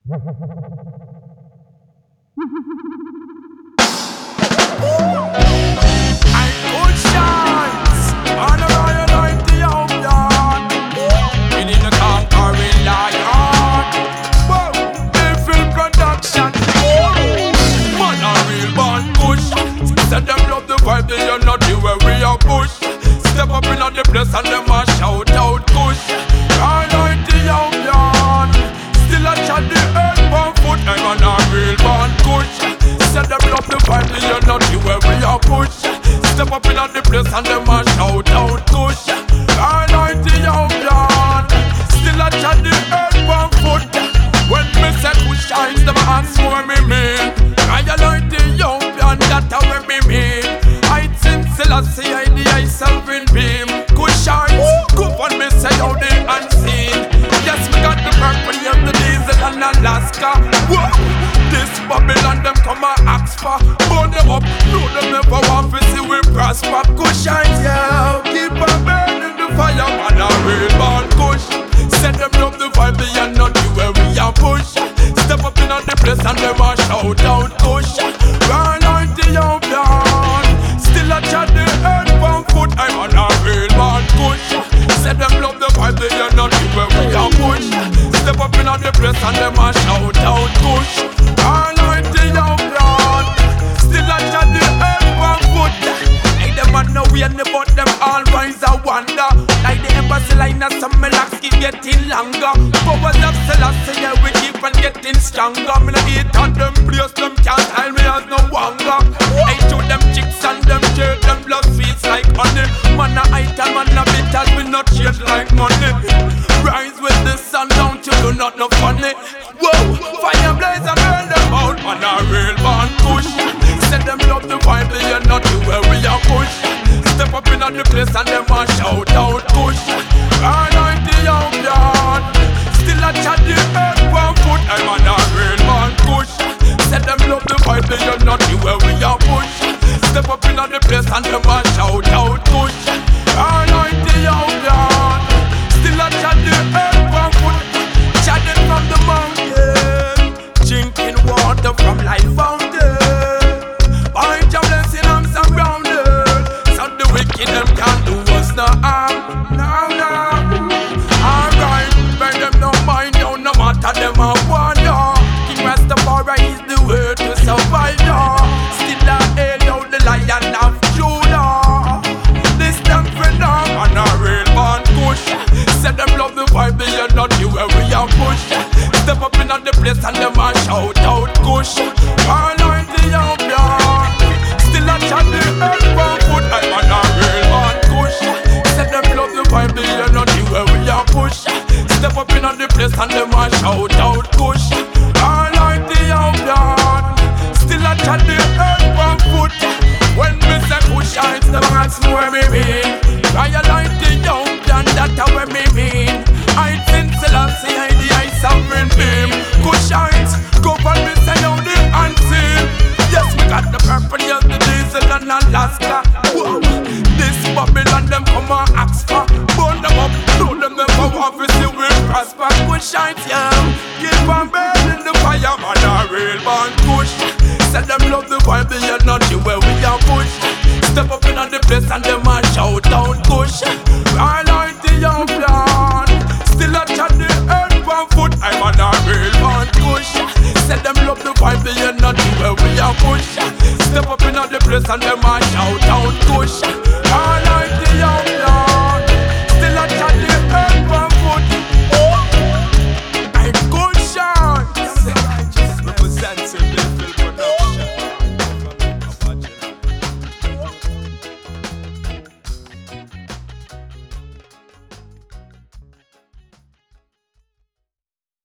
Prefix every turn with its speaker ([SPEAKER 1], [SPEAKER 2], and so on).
[SPEAKER 1] And them a shout out Kush. I like the Ethiopian. Still a chat the earth on foot. I'm on a real born Kush. Said them love the vibe, you're not the way we are push. Step up in the place and them a shout out Kush. I like the Ethiopian. Still a chat the earth on foot. When me say Kush shines, them ask what me mean. I like the Ethiopian, that's what me mean. I think Selassie, I the ice in beam. Go on me say how they unseen. Yes, we got the purple of the diesel and Alaska. Whoa. This Babylon them come a ask for. Burn them up, know them never want to see we prosper. Kush shines, yeah. Keep on burning the fire, man, a real born Kush. Say them love the vibe, they are not the way we are push. Step up in the place and them a shout out Kush. Run out the Ethiopian. Still a chat the earth from foot. I'm on a real born Kush. Say them love the vibe, they are not the way we are push. Step up in the place and them a shout out Kush. All night the Ethiopian. Still a chat the earth from foot. Like them a know we and but them all rise a wonder. Like the embassy line of some melodies keep getting longer. Powers of Selassie, yeah, we keep on getting stronger. Me no hate on them place, them can't tell me as no wonder. I show them chicks and them shirt, them blood sweets like honey. Man a item, man a bitter, we not change like money. Rise with the sun, don't you do not no funny. Whoa, fire blaze and burn them out. Man a real born Kush. Say them love the vibe, they are not the way we are push. Step up in the place and them a shout out Kush. I like the Ethiopian. Still a chat the earth one foot. I'm on a real born Kush. Say them love the vibe, they are not the way we are push. Step up in the place and them a shout out Kush. I like the Ethiopian. Still a chat the earth one foot. Chatting from the mountain, drinking water from life fountain. By your blessing I'm surrounded. So the wicked them can't do us no harm. No, no. Alright, beg them no mind down, no matter them a wonder. King Rastafari is the way to survive, no. Still a hail out the Lion of Judah. This them friend up and a real born Kush. Say them love the vibe, they are not the way we are push. Step up in the place and them a shout out Kush. All night the Ethiopian. Still a chat the earth one foot. I'm on a real born Kush. Say them love the vibe, they are not the way we are push. Step up in the place and them a shout out Kush. All night the Ethiopian. Still a chat the earth one foot. When me say Kush shines, them ask me where me mean. I like the Ethiopian, that's how me mean. I think Selassie, I the ice sovereign beam. Kush shines, go for me say how the unseen. Yes, we got the purple, yes, the diesel and Alaska. Whoa. This Babylon, them come and ask for. Burn them up, know them never want to see we prosper. Kush shines, yeah. Keep on burning the fire, man, a real born Kush. Say them love the vibe, they are not the way we are push. Step up in the place and them a shout out Kush. I like the Ethiopian. Still a chat the earth one foot. I'm on a real born Kush. Say them love the vibe, they are not the way we are push. Step up in the place and them